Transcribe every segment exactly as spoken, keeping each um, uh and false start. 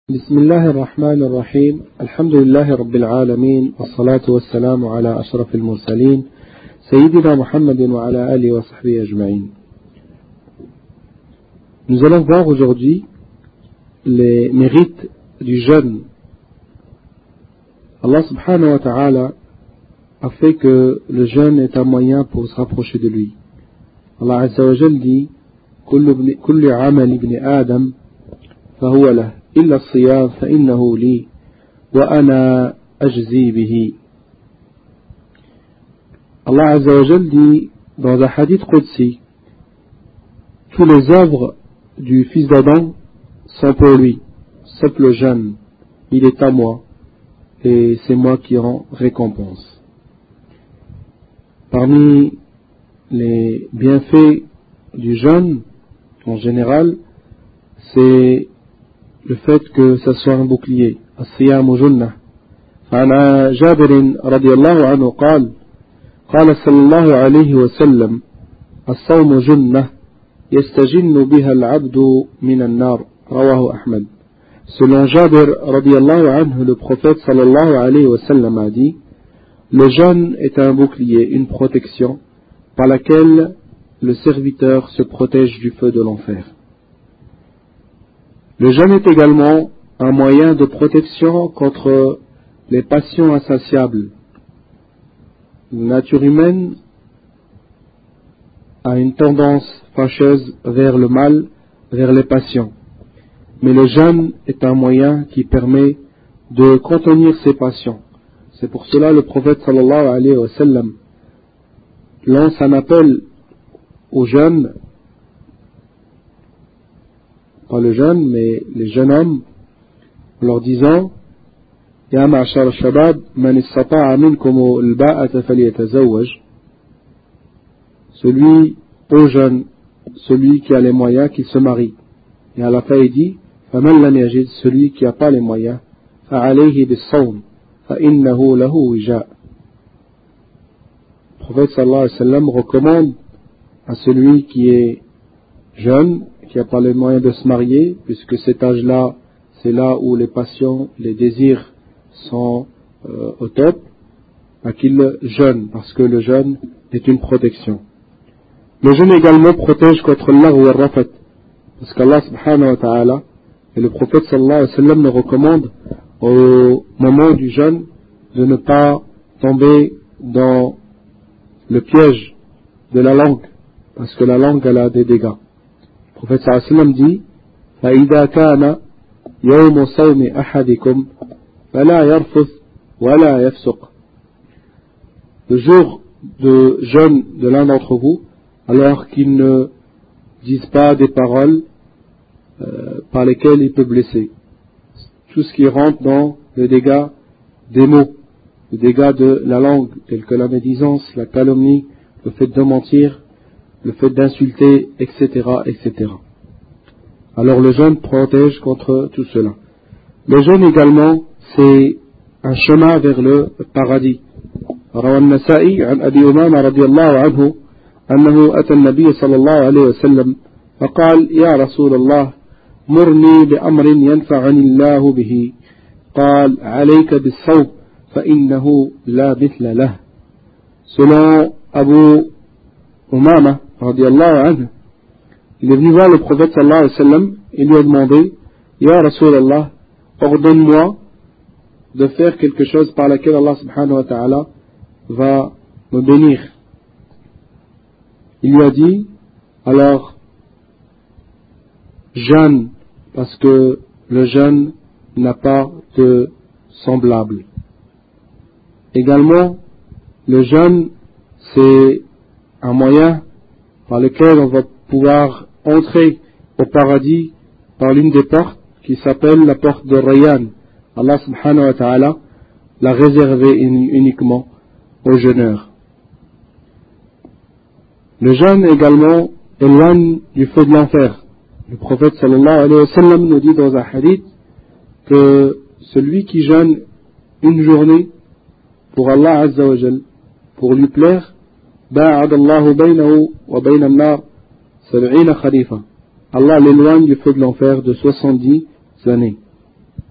بسم الله الرحمن الرحيم الحمد لله رب العالمين والصلاة والسلام على أشرف المرسلين سيدنا محمد وعلى آله وصحبه أجمعين. Nous allons voir aujourd'hui les mérites du jeûne. Allah subhanahu wa ta'ala a fait que le jeûne est un moyen pour se rapprocher de lui. Allah azza wa jal dit كل عمل ابن آدم فهو له إلا الصيام فإنه لي وأنا أجزي به. Allah azza wa jal dit dans un hadith qudsi, tous les œuvres du fils d'Adam sont pour lui, sauf le jeûne, il est à moi et c'est moi qui en récompense. Parmi les bienfaits du jeûne en général, c'est le fait que ça soit un bouclier. الصيام جنة. عن جابر رضي الله عنه قال قال صلى الله عليه وسلم الصوم جنة يستجن بها العبد من النار. رواه أحمد. Selon Jabir رضي الله عنه, le prophète sallallahu alayhi wa sallam a dit: le jeûne est un bouclier, une protection par laquelle le serviteur se protège du feu de l'enfer. Le jeûne est également un moyen de protection contre les passions insatiables. La nature humaine a une tendance fâcheuse vers le mal, vers les passions. Mais le jeûne est un moyen qui permet de contenir ces passions. C'est pour cela que le prophète sallallahu alayhi wa sallam lance un appel aux jeunes, pas le jeune, mais les jeunes hommes, en leur disant: Ya ma'ashar al-shabab, man istata'a minkum al-ba'ata falyatazawwaj. Celui, aux jeunes, celui qui a les moyens, qui se marie. Et à la fin il dit: Faman lam yajid, celui qui n'a pas les moyens, fa'alayhi bis-sawm, fa'innahu lahu wija'. Le prophète sallallahu alayhi wa sallam recommande à celui qui est jeune, qui n'a pas les moyens de se marier, puisque cet âge-là, c'est là où les passions, les désirs sont euh, au top, à qu'il jeûne, parce que le jeûne est une protection. Le jeûne également protège contre l'agh wa rafat, parce qu'Allah subhanahu wa ta'ala et le prophète sallallahu alayhi wa sallam nous recommandent au moment du jeûne de ne pas tomber dans le piège de la langue, parce que la langue elle a des dégâts. Le prophète sallallahu alayhi wa sallam dit: فَإِذَا كَانَ يَوْمُ صَوْمِ أَحَدِكُمْ فَلَا يَرْفُثْ وَلَا يَفْسُقْ. Le jour de jeûne de l'un d'entre vous, alors qu'il ne dise pas des paroles euh, par lesquelles il peut blesser. Tout ce qui rentre dans le dégât des mots, le dégât de la langue, tel que la médisance, la calomnie, le fait de mentir, le fait d'insulter, et cetera, et cetera. Alors le jeûne protège contre tout cela. Le jeûne également, c'est un chemin vers le paradis. روى النسائي عن أبي أمامة رضي الله عنه أنه أتى النبي صلى الله عليه وسلم فقال: يا رسول الله مرني بأمر ينفعني الله به. قال: عليك بالصوم فإنه لا مثل له. Selon Abu Umama radiallahu anhu, il est venu voir le prophète sallallahu alayhi wa sallam, il lui a demandé: Ya Rasulallah, ordonne-moi de faire quelque chose par laquelle Allah subhanahu wa ta'ala va me bénir. Il lui a dit: alors jeûne, parce que le jeûne n'a pas de semblable. Également, le jeûne, c'est un moyen par lequel on va pouvoir entrer au paradis par l'une des portes qui s'appelle la porte de Rayyan. Allah subhanahu wa ta'ala l'a réservée uniquement aux jeûneurs. Le jeûne également éloigne du feu de l'enfer. Le prophète sallallahu alayhi wa sallam nous dit dans un hadith que celui qui jeûne une journée pour Allah azza wa jal, pour lui plaire, ba'ad Allahu baynahu wa bayna an-nar sab'ina kharifa. Allah l'éloigne du feu de l'enfer de soixante-dix années.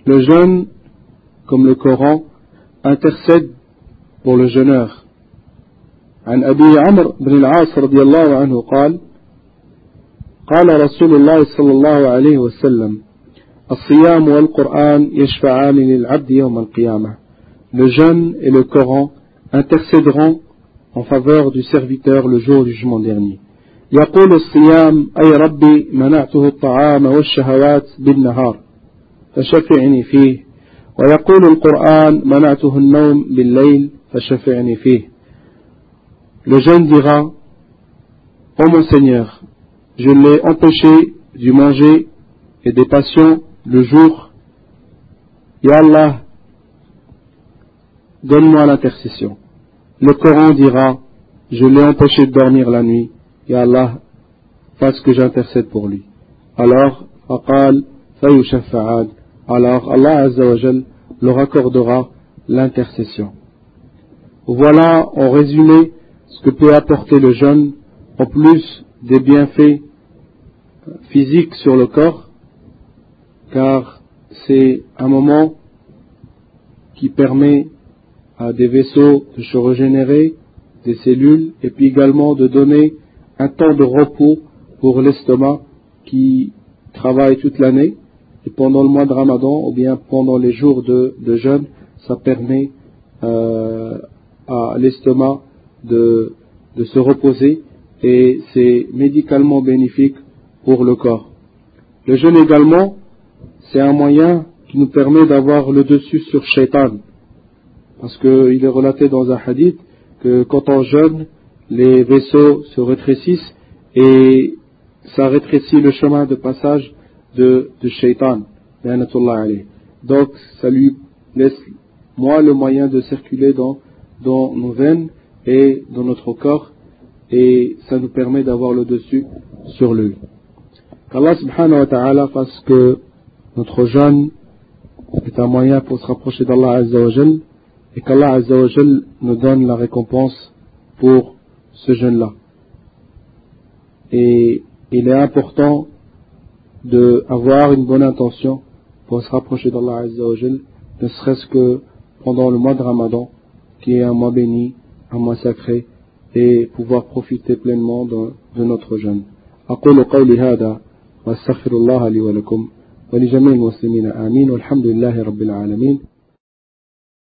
Le jeûne, comme le Coran, intercède pour le jeûneur. عن أبي عمرو بن العاص رضي الله عنه قال قال رسول الله صلى الله عليه وسلم الصيام والقرآن يشفعان للعبد يوم القيامة. Le jeûne et le Coran intercéderont en faveur du serviteur le jour du jugement dernier. يقول الصيام أي ربي منعته الطعام والشهوات بالنهار فشفعني فيه ويقول القرآن منعته النوم بالليل فشفعني فيه. Le jeûne dira: Ô mon Seigneur, je l'ai empêché du manger et des passions le jour. Ya Allah, donne-moi l'intercession. Le Coran dira: je l'ai empêché de dormir la nuit. Ya Allah, fasse que j'intercède pour lui. Alors, faqal fayushafa'ad. Alors Allah Azza wa Jal leur accordera l'intercession. Voilà en résumé ce que peut apporter le jeûne, en plus des bienfaits physiques sur le corps, car c'est un moment qui permet à des vaisseaux de se régénérer, des cellules, et puis également de donner un temps de repos pour l'estomac qui travaille toute l'année. Et pendant le mois de Ramadan, ou bien pendant les jours de, de jeûne, ça permet euh, à l'estomac de, de se reposer, et c'est médicalement bénéfique pour le corps. Le jeûne également, c'est un moyen qui nous permet d'avoir le dessus sur Shaitan, parce qu'il est relaté dans un hadith que quand on jeûne, les vaisseaux se rétrécissent et ça rétrécit le chemin de passage de, de Shaitan. Donc ça lui laisse moins le moyen de circuler dans, dans nos veines et dans notre corps, et ça nous permet d'avoir le dessus sur lui. Qu'Allah subhanahu wa ta'ala fasse que notre jeûne est un moyen pour se rapprocher d'Allah Azza wa Jal, et qu'Allah Azza wa Jal nous donne la récompense pour ce jeûne-là. Et il est important d'avoir une bonne intention pour se rapprocher d'Allah Azza wa Jal, ne serait-ce que pendant le mois de Ramadan, qui est un mois béni, un mois sacré, et pouvoir profiter pleinement de, de notre jeûne. أقول قولي هذا وأستغفر الله لي ولكم ولجميع المسلمين آمين والحمد لله رب العالمين.